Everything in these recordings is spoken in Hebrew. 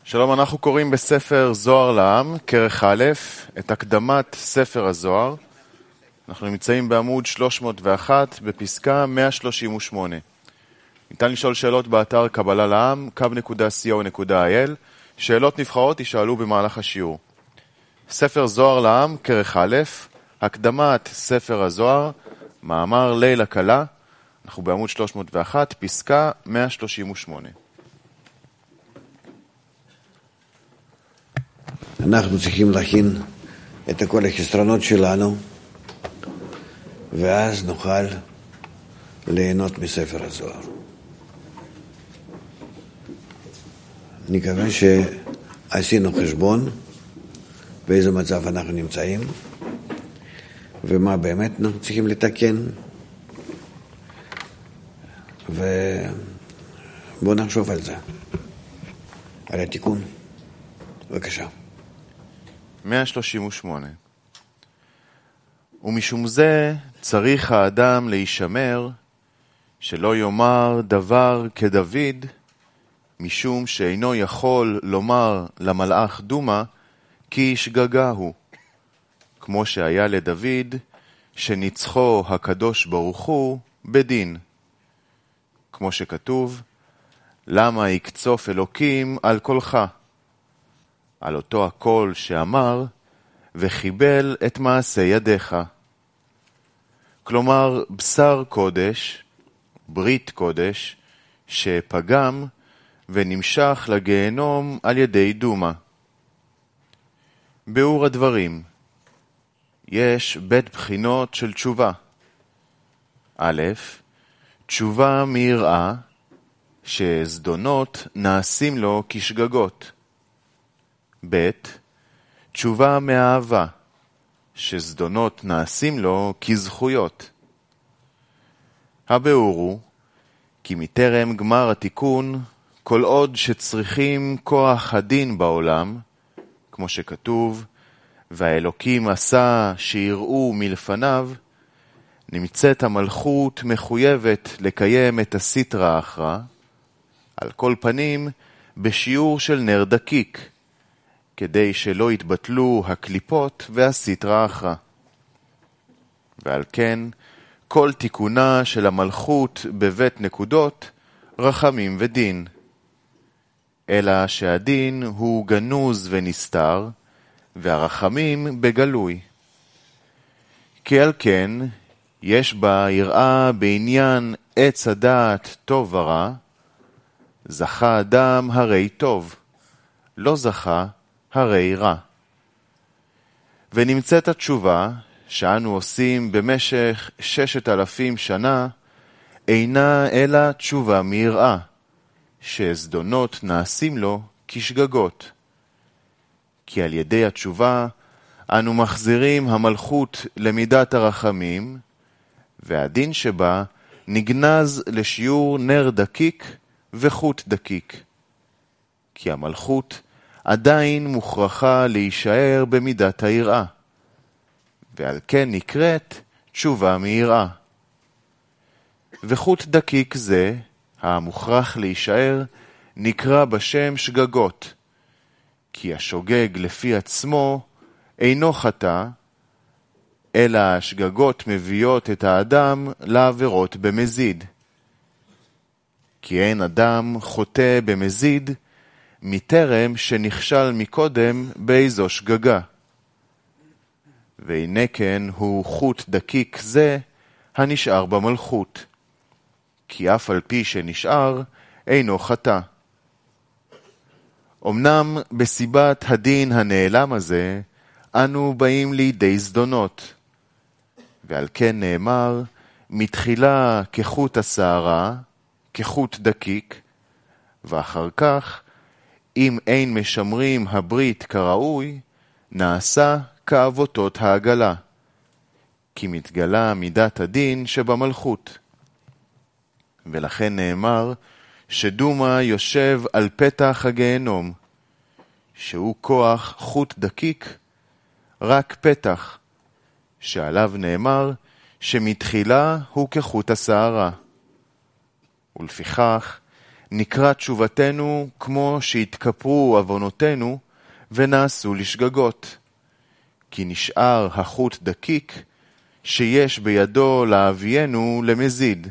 שלום, אנחנו קוראים בספר זוהר לעם, כרך א', את הקדמת ספר הזוהר. אנחנו נמצאים בעמוד 301 בפסקה 138. ניתן לשאול שאלות באתר קבלה לעם, kub.co.il. שאלות נבחרות יישאלו במהלך השיעור. ספר זוהר לעם, כרך א', הקדמת ספר הזוהר, מאמר לילה קלה. אנחנו בעמוד 301, פסקה 138. אנחנו צריכים להכין את כל החסרונות שלנו, ואז נוכל ליהנות מספר הזוהר. נקווה שעשינו חשבון באיזה מצב אנחנו נמצאים, ומה באמת אנחנו צריכים לתקן, ובואו נחשוב על זה, על התיקון. בבקשה. 138. ומשום זה צריך האדם להישמר, שלא יאמר דבר כדוד, משום שאינו יכול לומר למלאך דומה, כי שגגה הוא. כמו שהיה לדוד, שניצחו הקדוש ברוך הוא בדין. כמו שכתוב, למה יקצוף אלוקים על קולך? על אותו הקול שאמר, וחיבל את מעשה ידיך. כלומר, בשר קודש, ברית קודש, שפגם ונמשך לגיהנום על ידי דומה. ביאור הדברים, יש בית בחינות של תשובה. א', תשובה מיראה, שזדונות נעשים לו כשגגות. ב', תשובה מאהבה, שזדונות נעשים לו כזכויות. הביאור הוא, כי מטרם גמר התיקון, כל עוד שצריכים כוח הדין בעולם, כמו שכתוב, והאלוקים עשה שיראו מלפניו, נמצאת המלכות מחויבת לקיים את הסטרא האחרא, על כל פנים בשיעור של נר דקיק, כדי שלא יתבטלו הקליפות והסטרא האחרא. ועל כן, כל תיקונה של המלכות בבית נקודות, רחמים ודין. אלא שהדין הוא גנוז ונסתר, והרחמים בגלוי. כי על כן, יש בה יראה בעניין עץ הדעת טוב ורע, זכה אדם הרי טוב, לא זכה הרי רע. ונמצאת התשובה שאנו עושים במשך 6,000 שנה, אינה אלא תשובה מיראה, שזדונות נעשים לו כשגגות. כי על ידי התשובה אנו מחזירים המלכות למידת הרחמים, והדין שבה נגנז לשיעור נר דקיק וחוט דקיק. כי המלכות עדיין מוכרחה להישאר במידת היראה, ועל כן נקראת תשובה מיראה. וחוט דקיק זה, המוכרח להישאר, נקרא בשם שגגות, כי השוגג לפי עצמו אינו חטא, אלא השגגות מביאות את האדם לעבירות במזיד. כי אין אדם חוטא במזיד, מטרם שנכשל מקודם באיזו שגגה. והנה כן הוא חוט דקיק זה הנשאר במלכות, כי אף על פי שנשאר אינו חטא. אמנם בסיבת הדין הנעלם הזה אנו באים לידי זדונות, ועל כן נאמר מתחילה כחוט השערה, כחוט דקיק, ואחר כך אם אין משמרים הברית כראוי, נעשה כאבותות העגלה, כי מתגלה מידת הדין שבמלכות. ולכן נאמר שדומה יושב על פתח הגיהנום, שהוא כוח חוט דקיק, רק פתח, שעליו נאמר שמתחילה הוא כחוט השערה. ולפיכך נקרא תשובתנו כמו שהתכפרו עוונותינו ונעשו לשגגות. כי נשאר החוט דקיק שיש בידו להביאנו למזיד.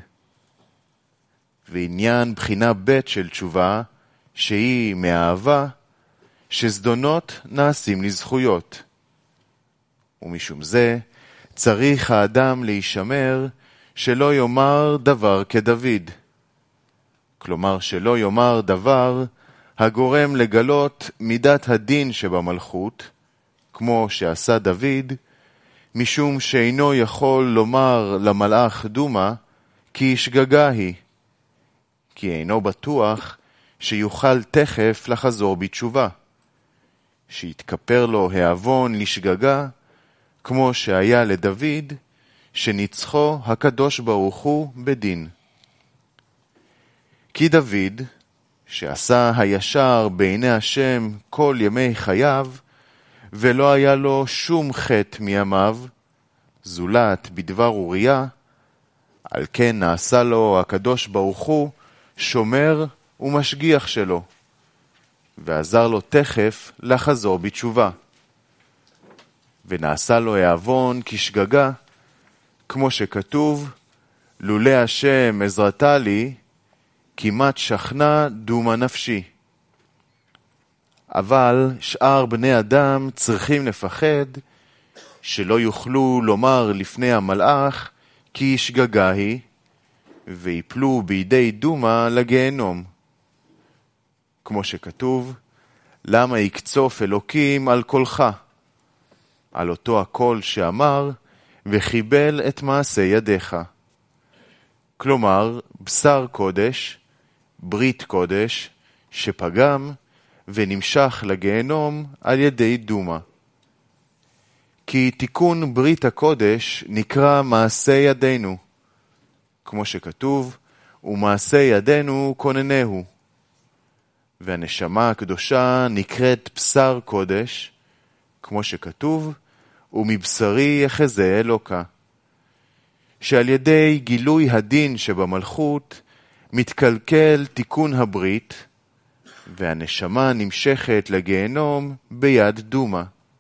ועניין בחינה ב' של תשובה, שהיא מהאהבה, שזדונות נעשים לזכויות. ומשום זה צריך האדם להישמר שלא יאמר דבר כדוד. כלומר שלא יאמר דבר הגורם לגלות מידת הדין שבמלכות, כמו שעשה דוד, משום שאינו יכול לומר למלאך דומה, כי שגגה היא, כי אינו בטוח שיוכל תכף לחזור בתשובה, שיתכפר לו העוון לשגגה, כמו שהיה לדוד, שניצחו הקדוש ברוך הוא בדין. כי דוד, שעשה הישר בעיני השם כל ימי חייו, ולא היה לו שום חטא מימיו, זולת בדבר אוריה, על כן נעשה לו הקדוש ברוך הוא שומר ומשגיח שלו, ועזר לו תכף לחזור בתשובה. ונעשה לו העוון כשגגה, כמו שכתוב, לולא השם עזרתה לי, כמעט שכנה דומה נפשי. אבל שאר בני אדם צריכים לפחד, שלא יוכלו לומר לפני המלאך, כי שגגה היא, ויפלו בידי דומה לגיהנום. כמו שכתוב, למה יקצוף אלוקים על קולך? על אותו הקול שאמר, וחיבל את מעשה ידיך. כלומר, בשר קודש, ברית קודש, שפגם ונמשך לגיהנום על ידי דומה. כי תיקון ברית הקודש נקרא מעשה ידינו, כמו שכתוב, ומעשה ידינו כוננהו. והנשמה הקדושה נקראת בשר קודש, כמו שכתוב, ומבשרי יחזה אלוקה. שעל ידי גילוי הדין שבמלכות מתקלקל תיקון הברית, והנשמה נמשכת לגיהנום ביד דומה.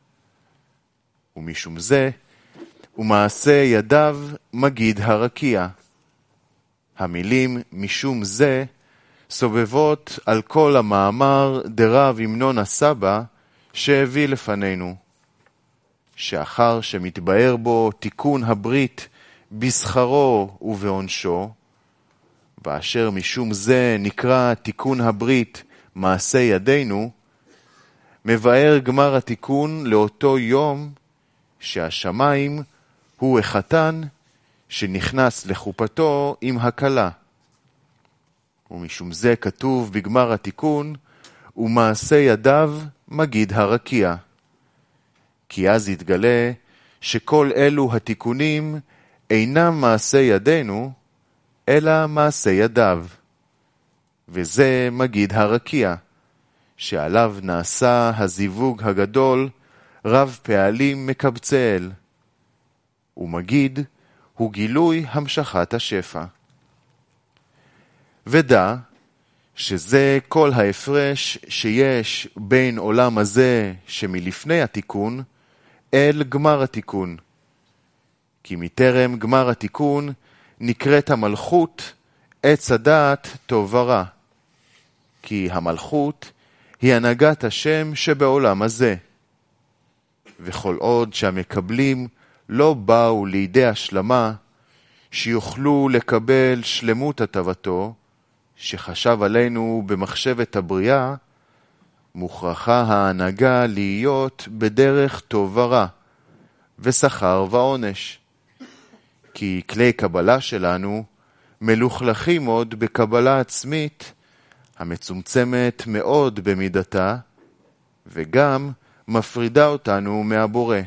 ומשום זה, ומעשה ידיו מגיד הרקיע. המילים משום זה סובבות על כל המאמר דרב אמנון הסבא שהביא לפנינו, שאחר שמתבאר בו תיקון הברית בשכרו ובעונשו, ואשר משום זה נקרא תיקון הברית מעשה ידינו, מבאר גמר התיקון לאותו יום שהשמיים הוא החתן שנכנס לחופתו עם הכלה. ומשום זה כתוב בגמר התיקון, ומעשה ידיו מגיד הרקיע. כי אז יתגלה שכל אלו התיקונים אינם מעשה ידינו, אלא מעשה ידיו. וזה מגיד הרקיע, שעליו נעשה הזיווג הגדול רב פעלים מקבצאל. ומגיד הוא גילוי המשכת השפע. ודע שזה כל ההפרש שיש בין עולם הזה שמלפני התיקון אל גמר התיקון. כי מטרם גמר התיקון נקראת המלכות עץ הדעת טוב ורע. כי המלכות היא הנהגת השם שבעולם הזה. וכל עוד שהמקבלים לא באו לידי השלמה, שיוכלו לקבל שלמות הטבתו, שחשב עלינו במחשבת הבריאה, מוכרחה ההנהגה להיות בדרך טוב ורע, ושכר ועונש. כי כלי קבלה שלנו מלוכלכים עוד בקבלה עצמית, המצומצמת מאוד במידתה, וגם מפרידה אותנו מהבורא.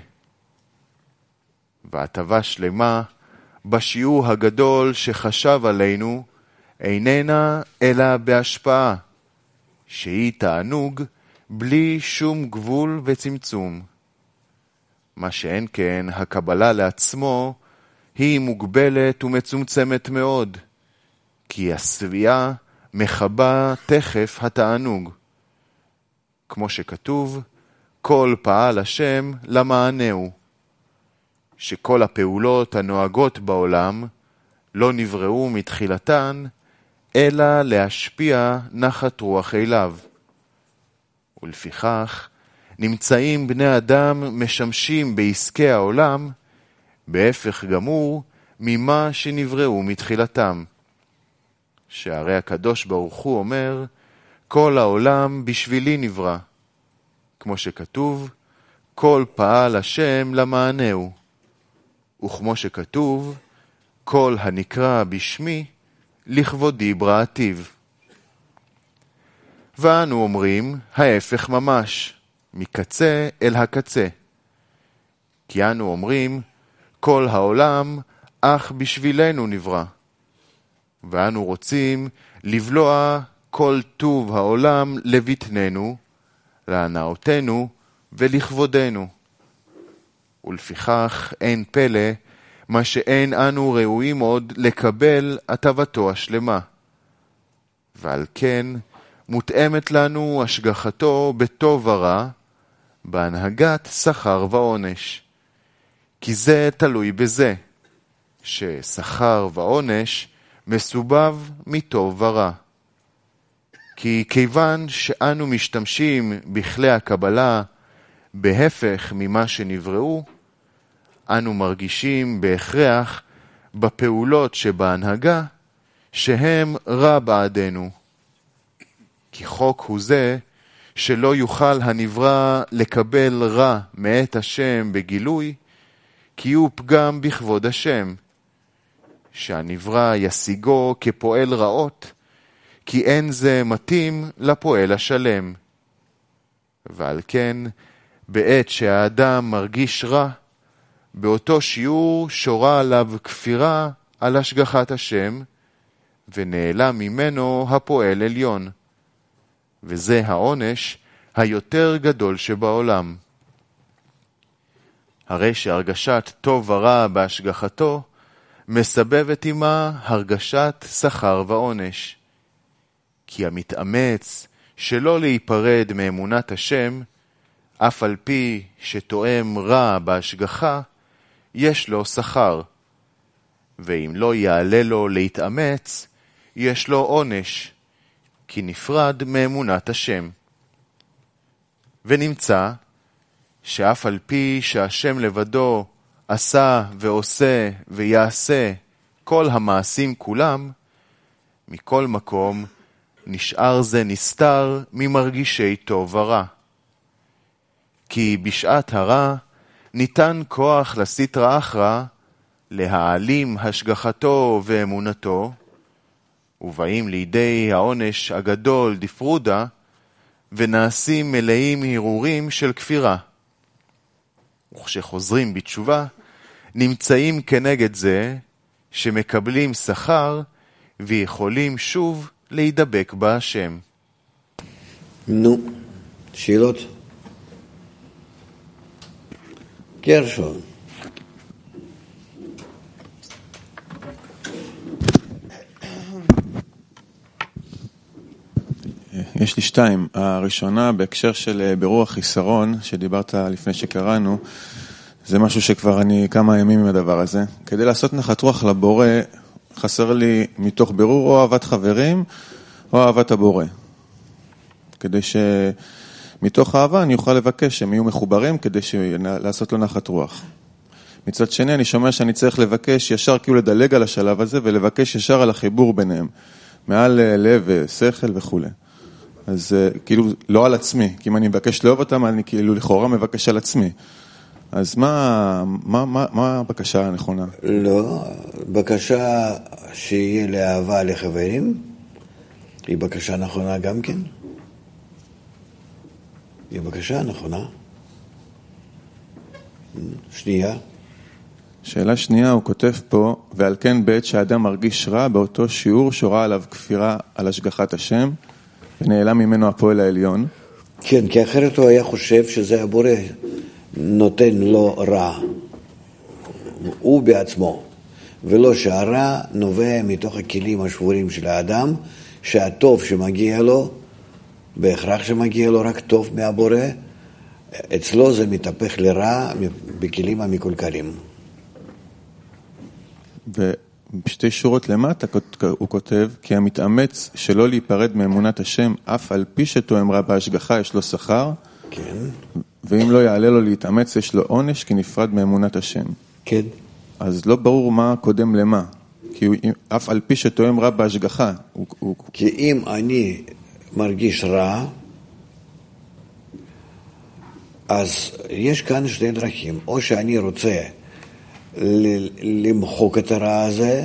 והטבה שלמה בשיעור הגדול שחשב עלינו איננה אלא בהשפעה, שהיא תענוג בלי שום גבול וצמצום. מה שאין כן הקבלה לעצמו היא מוגבלת ומצומצמת מאוד, כי הסביעה מחבה תכף התענוג. כמו שכתוב, כל פעל השם למענהו. שכל הפעולות הנוהגות בעולם לא נבראו מתחילתן, אלא להשפיע נחת רוח אליו. ולפיכך, נמצאים בני אדם משמשים בעסקי העולם, בהפך גמור ממה שנבראו מתחילתם. שהרי הקדוש ברוך הוא אומר, כל העולם בשבילי נברא. כמו שכתוב, כל פעל השם למענהו. וכמו שכתוב, כל הנקרא בשמי, לכבודי בראתיו. ואנו אומרים, ההפך ממש, מקצה אל הקצה. כי אנו אומרים, כל העולם אך בשבילנו נברא. ואנו רוצים לבלוע כל טוב העולם לבטננו, להנאותנו ולכבודנו. ולפיכך אין פלא, מה שאין אנו ראויים עוד לקבל הטבתו השלמה. ועל כן מותאמת לנו השגחתו בטוב ורע, בהנהגת שכר ועונש. כי זה תלוי בזה, ששכר ועונש מסובב מטוב ורע. כי כיוון שאנו משתמשים בכלי הקבלה בהפך ממה שנבראו, אנו מרגישים בהכרח בפעולות שבהנהגה שהם רע בעדנו. כי חוק הוא זה שלא יוכל הנברא לקבל רע מאת השם בגילוי, כי הוא פגם בכבוד השם, שהנברא ישיגו כפועל רעות, כי אין זה מתאים לפועל השלם. ועל כן, בעת שהאדם מרגיש רע, באותו שיעור שורה עליו כפירה על השגחת השם, ונעלם ממנו הפועל עליון. וזה העונש היותר גדול שבעולם. הרי שהרגשת טוב ורע בהשגחתו, מסבבת עמה הרגשת שכר ועונש. כי המתאמץ שלא להיפרד מאמונת השם, אף על פי שתואם רע בהשגחה, יש לו שכר. ואם לא יעלה לו להתאמץ, יש לו עונש, כי נפרד מאמונת השם. ונמצא שאף על פי שהשם לבדו עשה ועושה ויעשה כל המעשים כולם, מכל מקום נשאר זה נסתר ממרגישי טוב ורע. כי בשעת הרע ניתן כוח לסטרא אחרא להעלים השגחתו ואמונתו, ובאים לידי העונש הגדול דפרודה, ונעשים מלאים הרהורים של כפירה. וכשחוזרים בתשובה, נמצאים כנגד זה שמקבלים שכר ויכולים שוב להידבק בהשם. נו, שאלות? גרשון. יש לי שתיים. הראשונה, בהקשר של בירור החיסרון, שדיברת לפני שקראנו, זה משהו שכבר אני כמה ימים עם הדבר הזה. כדי לעשות נחת רוח לבורא, חסר לי מתוך בירור או אהבת חברים, או אהבת הבורא. כדי שמתוך אהבה אני אוכל לבקש שהם יהיו מחוברים, כדי לעשות לו נחת רוח. מצד שני, אני שומע שאני צריך לבקש ישר, כאילו לדלג על השלב הזה, ולבקש ישר על החיבור ביניהם. מעל לב ושכל וכו'. אז כאילו לא על עצמי, כי אם אני מבקש לאהוב אותם, אני כאילו לכאורה מבקש על עצמי. אז מה הבקשה הנכונה? לא, בקשה שיהיה לאהבה לחברים, היא בקשה נכונה גם כן. היא בקשה נכונה. שנייה. שאלה שנייה, הוא כותב פה, ועל כן בעת שהאדם מרגיש רע, באותו שיעור שורה עליו כפירה על השגחת השם, ונעלם ממנו הפועל העליון. כן, כי אחרת הוא היה חושב שזה הבורא נותן לו רע, הוא בעצמו, ולא שהרע נובע מתוך הכלים השבורים של האדם, שהטוב שמגיע לו, בהכרח שמגיע לו רק טוב מהבורא, אצלו זה מתהפך לרע בכלים המקולקלים. ובשתי שורות למטה הוא כותב, כי המתאמץ שלא להיפרד מאמונת השם, אף על פי שתואם רע בהשגחה, יש לו שכר, כן. ואם לא יעלה לו להתאמץ, יש לו עונש, כי נפרד מאמונת השם. כן. אז לא ברור מה קודם למה. כי אף על פי שתואם רע בהשגחה. כי אם אני מרגיש רע, אז יש כאן שתי דרכים. או שאני רוצה למחוק את הרע הזה,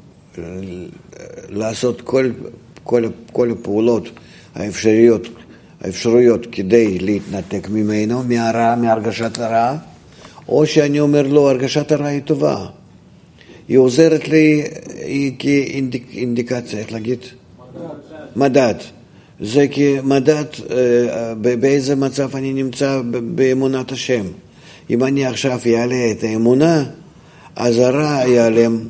לעשות כל הפעולות האפשרויות כדי להתנתק ממנו, מהרע, מהרגשת הרע, או שאני אומר לו, הרגשת הרע היא טובה. היא עוזרת לי, היא כאינדיקציה, איך להגיד? מדד. זה כמדד באיזה מצב אני נמצא באמונת השם. אם אני עכשיו יעלה את האמונה, אז הרע ייעלם.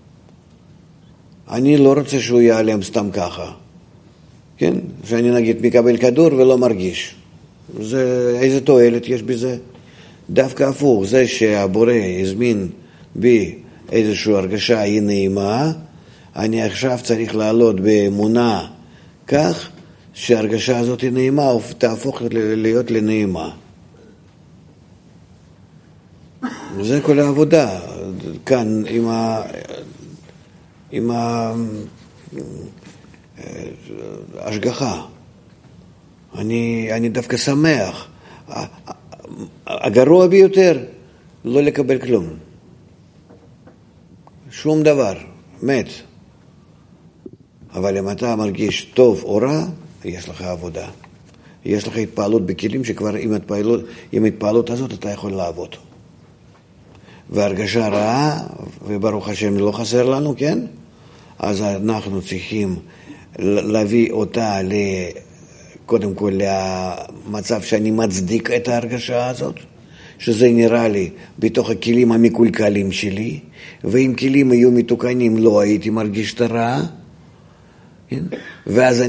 אני לא רוצה שהוא ייעלם סתם ככה. כן? שאני נגיד מקבל כדור ולא מרגיש. איזה תועלת יש בזה? דווקא הפוך, זה שהבורא הזמין בי איזושהי הרגשה היא נעימה, אני עכשיו צריך לעלות באמונה כך שההרגשה הזאת היא נעימה תהפוך להיות לנעימה. זה כל העבודה כאן עם ההשגחה. אני דווקא שמח. הגרוע ביותר, לא לקבל כלום. שום דבר, מת. אבל אם אתה מרגיש טוב או רע, יש לך עבודה. יש לך התפעלות בכלים שכבר עם התפעלות הזאת אתה יכול לעבוד. והרגשה רעה, וברוך השם לא חסר לנו, כן? אז אנחנו צריכים להביא אותה קודם כל למצב שאני מצדיק את ההרגשה הזאת, שזה נראה לי בתוך הכלים המקולקלים שלי, ואם כלים היו מתוקנים לא הייתי מרגיש את הרע, כן? ואז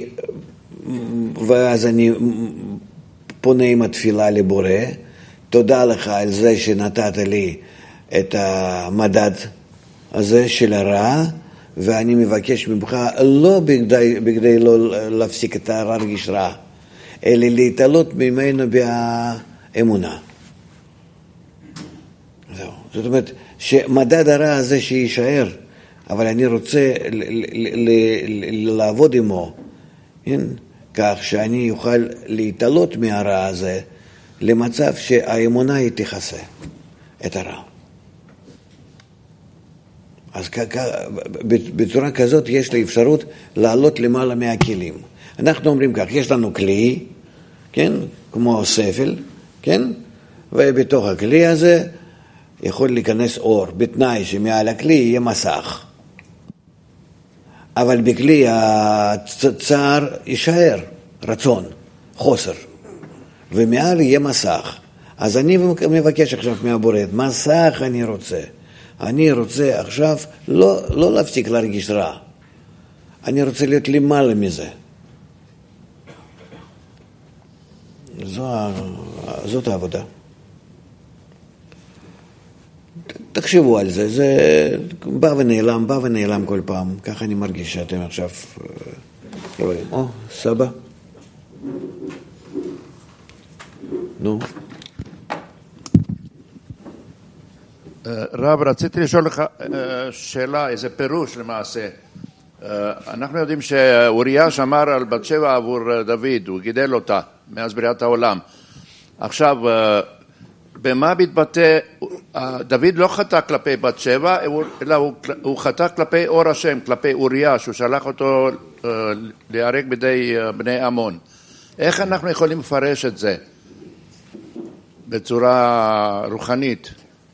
אני פונה עם התפילה לבורא, תודה לך על זה שנתת לי את המדד הזה של הרע, ואני מבקש ממך לא בכדי לא להפסיק את הרגיש רע, אלא להתעלות ממנו באמונה. זהו. זאת אומרת, שמדד הרע הזה שישאר, אבל אני רוצה לעבוד עמו, כן? כך שאני אוכל להתעלות מהרע הזה, למצב שהאמונה היא תכסה את הרע. אז בצורה כזאת יש לי אפשרות לעלות למעלה מהכלים. אנחנו אומרים כך, יש לנו כלי, כן? כמו ספל, כן? ובתוך הכלי הזה יכול להיכנס אור, בתנאי שמעל הכלי יהיה מסך. אבל בכלי הצער יישאר רצון, חוסר. ומעל יהיה מסך. אז אני מבקש עכשיו מהבורא, מסך אני רוצה. אני רוצה עכשיו לא להפסיק להרגיש רע. אני רוצה להיות למעלה מזה. זאת העבודה. תחשבו על זה, זה בא ונעלם כל פעם. ככה אני מרגיש שאתם עכשיו רואים. סבא. נו. רב, רציתי לשאול לך שאלה, איזה פירוש למעשה. אנחנו יודעים שאוריה שמר על בת שבע עבור דוד, הוא גידל אותה מאז בריאת העולם. עכשיו, במה מתבטא, דוד לא חטא כלפי בת שבע, אלא הוא חטא כלפי אור השם, כלפי אוריה, שהוא שלח אותו להיהרג בידי בני עמון. איך אנחנו יכולים לפרש את זה בצורה רוחנית?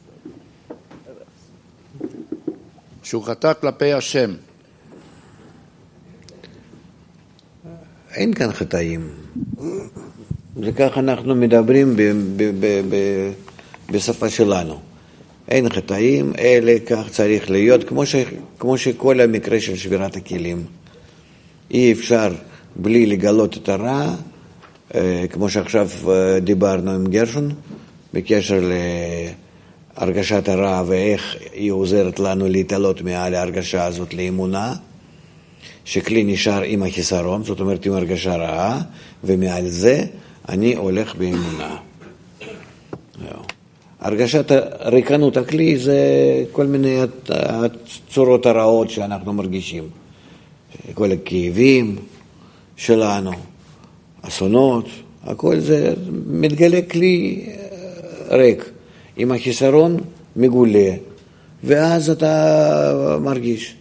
שהוא חטא כלפי השם. אין כאן חטאים. זה כך אנחנו מדברים בשפה שלנו. אין חטאים, אלא כך צריך להיות, כמו שכל המקרה של שבירת הכלים. אי אפשר בלי לגלות את הרע, כמו שעכשיו דיברנו עם גרשון, בקשר להרגשת הרע ואיך היא עוזרת לנו להתעלות מעל ההרגשה הזאת לאמונה, שכלי נשאר עם החיסרון, זאת אומרת עם הרגשה רעה, ומעל זה אני הולך באמונה. הרגשת ריקנות הכלי זה כל מיני הצורות הרעות שאנחנו מרגישים. כל הכאבים שלנו, אסונות, הכל זה מתגלה כלי ריק, עם החיסרון מגולה, ואז אתה מרגיש.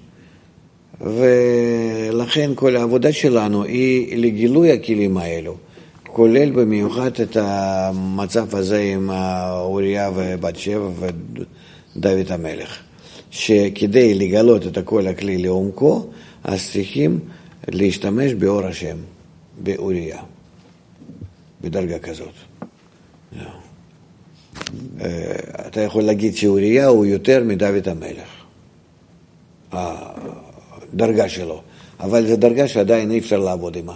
ולכן כל העבודה שלנו היא לגילוי הכלים האלו, כולל במיוחד את המצב הזה עם אוריה ובת שבע ודוד המלך, שכדי לגלות את כל הכלי לעומקו, אז צריכים להשתמש באור השם, באוריה, בדרגה כזאת. אתה יכול להגיד שאוריה הוא יותר מדוד המלך, הדרגה שלו, אבל זו דרגה שעדיין אי אפשר לעבוד עימה.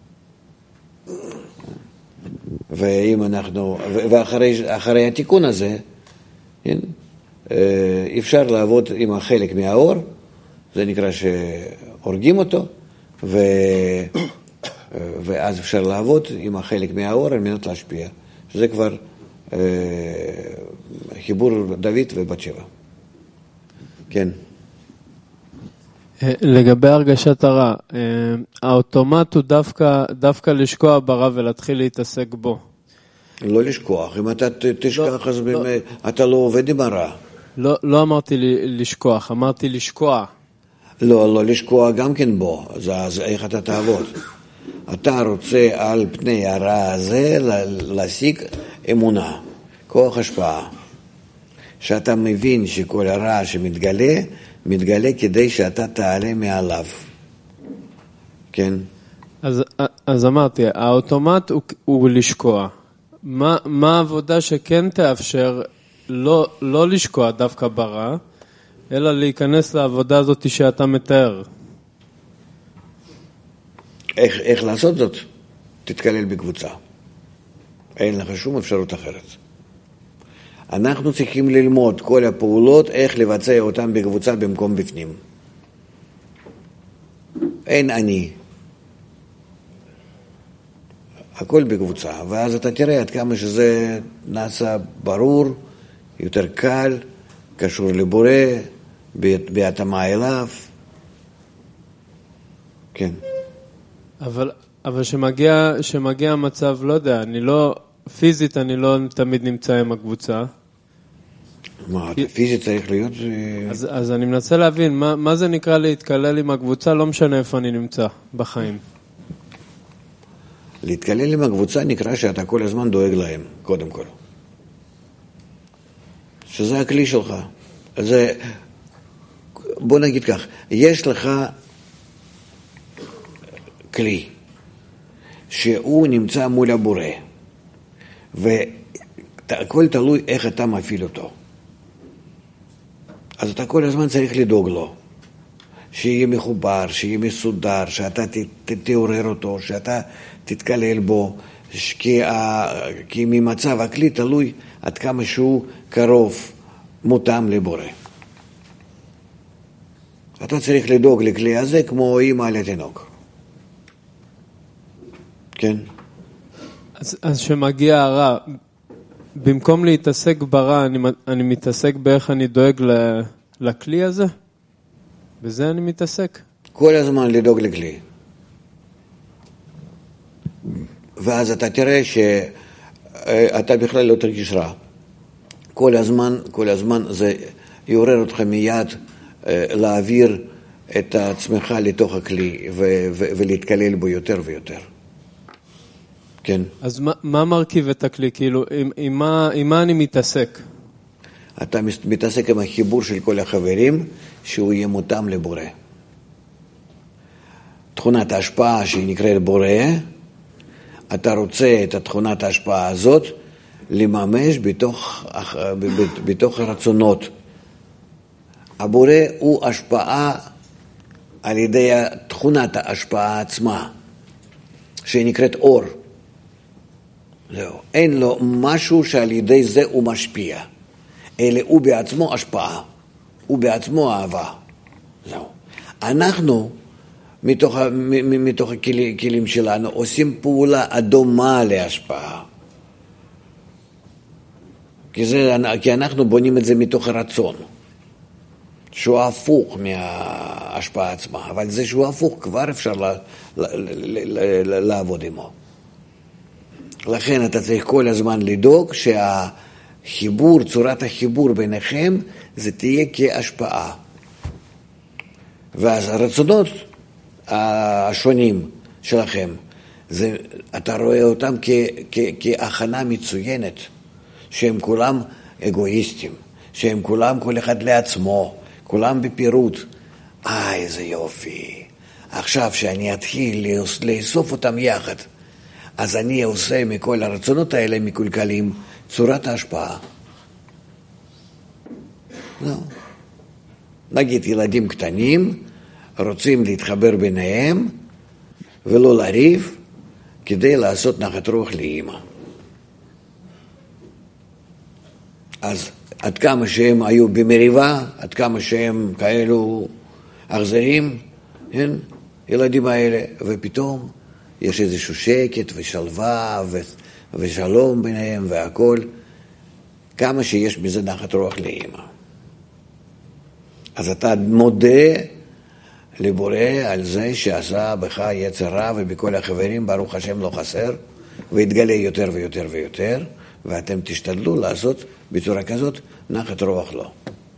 ואם אנחנו, ואחרי התיקון הזה, אפשר לעבוד עם החלק מהאור, זה נקרא שהורגים אותו, ואז אפשר לעבוד עם החלק מהאור על מנת להשפיע. שזה כבר חיבור דוד ובת שבע. כן. לגבי הרגשת הרע, האוטומט הוא דווקא לשקוע ברע ולהתחיל להתעסק בו. לא לשכוח, אם אתה תשכח אז אתה לא עובד עם הרע. לא אמרתי לשכוח, אמרתי לשקוע. לא לשקוע גם כן בו, אז איך אתה תעבוד? אתה רוצה על פני הרע הזה להשיג אמונה, כוח השפעה. שאתה מבין שכל הרע מתגלה כדי שאתה תעלה מעליו. כן? אז אמרתי, האוטומט הוא לשקוע. מה העבודה שכן תאפשר לא לשקוע דווקא ברע, אלא להיכנס לעבודה הזאת שאתה מתאר? איך לעשות זאת? תתכלל בקבוצה. אין לך שום אפשרות אחרת. אנחנו צריכים ללמוד כל הפעולות, איך לבצע אותן בקבוצה במקום בפנים. אין אני. הכל בקבוצה, ואז אתה תראה עד כמה שזה נעשה ברור, יותר קל, קשור לבורא, בהתאמה אליו. כן. אבל שמגיע המצב, לא יודע, פיזית אני לא תמיד נמצא עם הקבוצה. מה, פיזית צריך להיות? אז אני מנסה להבין, מה זה נקרא להתקלל עם הקבוצה, לא משנה איפה אני נמצא בחיים. להתקלל עם הקבוצה נקרא שאתה כל הזמן דואג להם, קודם כל. שזה הכלי שלך. בוא נגיד כך, יש לך כלי שהוא נמצא מול הבורא, והכל תלוי איך אתה מפעיל אותו. אז אתה כל הזמן צריך לדאוג לו, שיהיה מחובר, שיהיה מסודר, שאתה תעורר אותו, שאתה תתקלל בו, כי ממצב הכלי תלוי עד כמה שהוא קרוב, מותאם לבורא. אתה צריך לדאוג לכלי הזה כמו אימא לתינוק. כן? אז שמגיע הרע, במקום להתעסק ברע, אני מתעסק באיך אני דואג לכלי הזה? בזה אני מתעסק? כל הזמן לדאוג לכלי. ואז אתה תראה שאתה בכלל לא תרגיש רע. כל הזמן זה יעורר אותך מיד להעביר את עצמך לתוך הכלי ולהתקלל בו יותר ויותר. כן. אז מה מרכיב את הכלי? כאילו, עם מה אני מתעסק? אתה מתעסק עם החיבור של כל החברים, שהוא יהיה מותאם לבורא. תכונת ההשפעה שהיא נקראת בורא, אתה רוצה את תכונת ההשפעה הזאת לממש בתוך הרצונות. הבורא הוא השפעה על ידי תכונת ההשפעה עצמה, שהיא נקראת אור. זהו. אין לו משהו שעל ידי זה הוא משפיע, אלא הוא בעצמו השפעה, הוא בעצמו אהבה. זהו. אנחנו, מתוך הכלים שלנו, עושים פעולה הדומה להשפעה. כי אנחנו בונים את זה מתוך הרצון, שהוא הפוך מההשפעה עצמה, אבל זה שהוא הפוך כבר אפשר לעבוד עמו. לכן אתה צריך כל הזמן לדאוג שהחיבור, צורת החיבור ביניכם, זה תהיה כהשפעה. ואז הרצונות השונים שלכם, אתה רואה אותם כהכנה מצוינת, שהם כולם אגואיסטים, שהם כולם כל אחד לעצמו, כולם בפירוט. איזה יופי. עכשיו שאני אתחיל לאסוף אותם יחד, אז אני עושה מכל הרצונות האלה מקולקלים צורת ההשפעה. לא. נגיד ילדים קטנים רוצים להתחבר ביניהם ולא לריב כדי לעשות נחת רוח לאמא. אז עד כמה שהם היו במריבה, עד כמה שהם כאלו אכזרים, כן? ילדים האלה, ופתאום יש איזשהו שקט ושלווה ושלום ביניהם והכל, כמה שיש בזה נחת רוח לאמא. אז אתה מודה לבורא על זה שעשה בך יצר רע ובכל החברים ברוך השם לא חסר, והתגלה יותר ויותר ויותר, ואתם תשתדלו לעשות בצורה כזאת נחת רוח לו.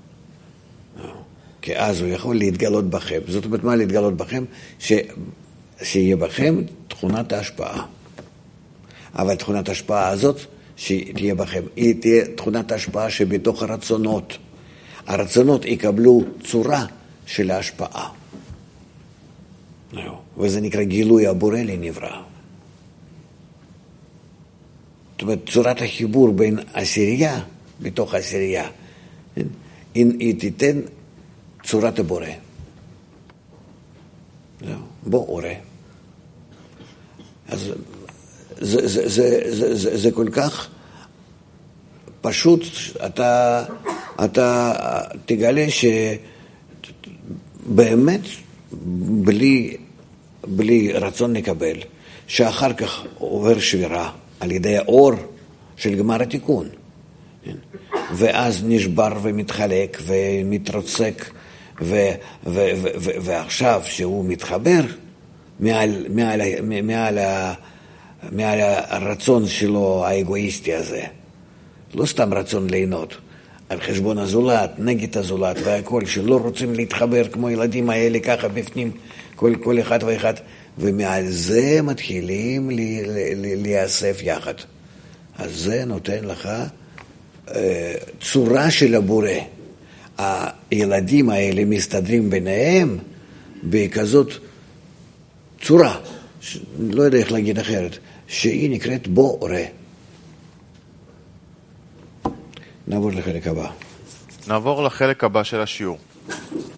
כי אז הוא יכול להתגלות בכם. זאת אומרת, מה להתגלות בכם? שיהיה בכם תכונת ההשפעה. אבל תכונת ההשפעה הזאת שתהיה בכם, היא תהיה תכונת ההשפעה שבתוך הרצונות. הרצונות יקבלו צורה של ההשפעה. וזה נקרא גילוי הבורא לנברא. זאת אומרת, צורת החיבור בין עשירייה, בתוך העשירייה, היא תיתן צורת הבורא. בוא אורה. אז זה כל כך פשוט, אתה תגלה שבאמת בלי רצון לקבל, שאחר כך עובר שבירה על ידי האור של גמר התיקון, ואז נשבר ומתחלק ומתרוצק, ועכשיו שהוא מתחבר מעל הרצון שלו האגואיסטי הזה, לא סתם רצון ליהנות, על חשבון הזולת, נגד הזולת והכל, שלא רוצים להתחבר כמו ילדים האלה ככה בפנים, כל אחד ואחד, ומעל זה מתחילים להיאסף יחד. אז זה נותן לך צורה של הבורא. הילדים האלה מסתדרים ביניהם בכזאת צורה, לא יודע איך להגיד אחרת, שהיא נקראת בורא. נעבור לחלק הבא. נעבור לחלק הבא של השיעור.